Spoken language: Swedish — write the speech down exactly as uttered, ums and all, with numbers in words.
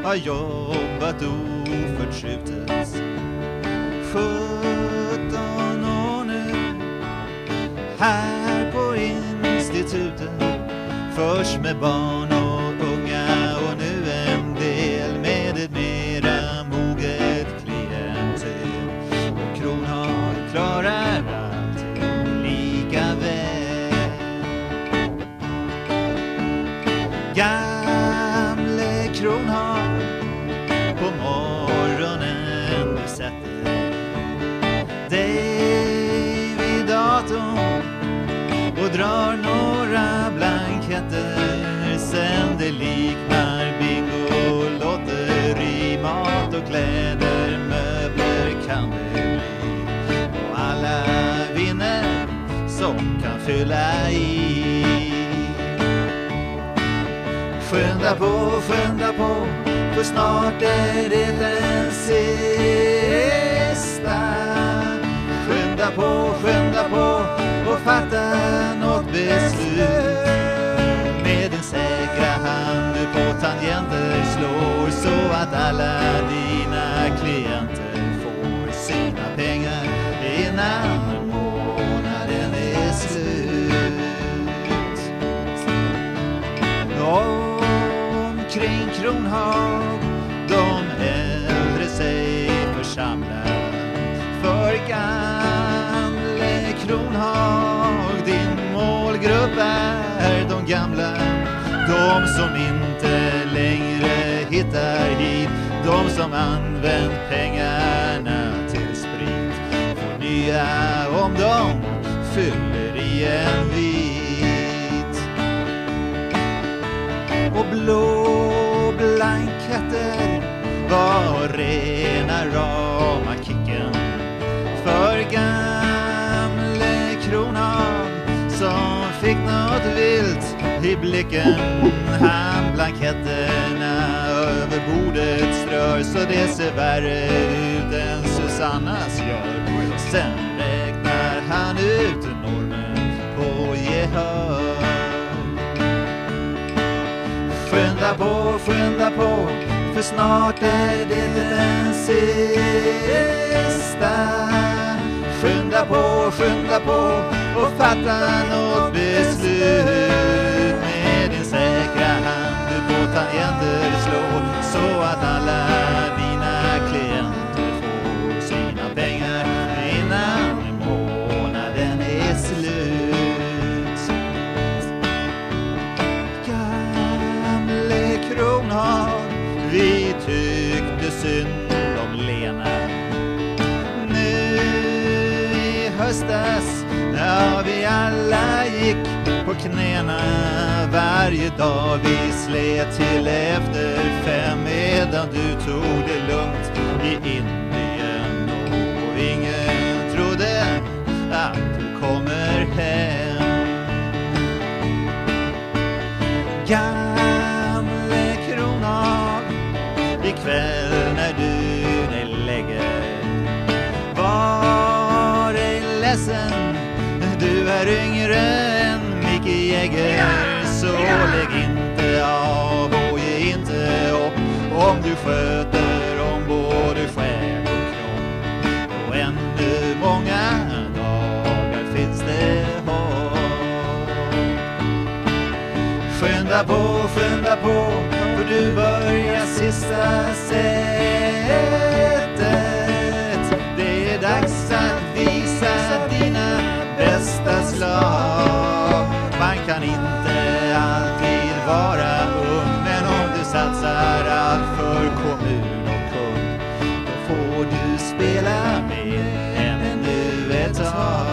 har jobbat oförtrutet. Sjutton år nu här på institutet. Först med barn och unga och nu en del med ett mera moget klientel. Och Kronhag klarar allting lika väl. Gamle Kronhag på morgonen du sätter dig vid datorn och drar några blanketter. Sen det liknar bingo, lotteri, mat och kläder, möbler kan det bli. Och alla vinner som kan fylla i. Skynda på, skynda på, för snart är det den sista. Skynda på, skynda på och fatta något beslut. Med din säkra hand du på tangenter slår, så att alla dina klienter får sina pengar innan månaden är slut. Omkring Kronhag de äldre sig församlar. För gamle Kronhag din målgrupp är de gamla. De som inte längre hittar hit. De som använt pengarna till sprit får nya om de fyller i en vit. Och blå blanketter var rena rama kicken för gamle Kronhag som fick något vilt i blicken. Han blanketterna över bordet strör så det ser värre ut än Susannas gör. Sen räknar han ut normen på gehör. Skynda på, skynda på, för snart är det den sista. Skynda på, skynda på och fatta något beslut. Med din säkra hand du på tangenter slår, så att alla dina klienter får sina pengar innan månaden är slut. Gamle Kronhag, vi tyckte synd om Lena. Nu i höstas när vi alla gick på knäna varje dag vi slet till efter fem, medan du tog det lugnt i Indien och ingen trodde att du kommer hem. Gamle Kronhag, ikväll när du dig lägger, var ej ledsen, du är yngre än Mick Jagger. Så lägg inte av och ge inte upp om du sköter om både själ och kropp. Och ännu många dagar finns det hopp. Skynda på, skynda på, för du börjar sista sättet. Det är dags att visa dina bästa slag. Man kan inte alltid vara ung, men om du satsar allt för kommun och kund, då får du spela med ännu ett tag.